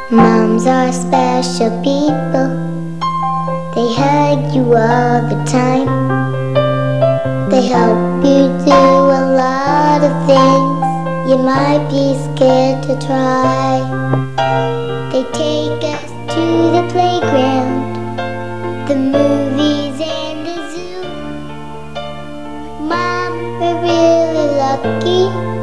Moms are special people. They hug you all the time. They help you do a lot of things you might be scared to try. They take us to the playground, the movies and the zoo. Mom, we're really lucky.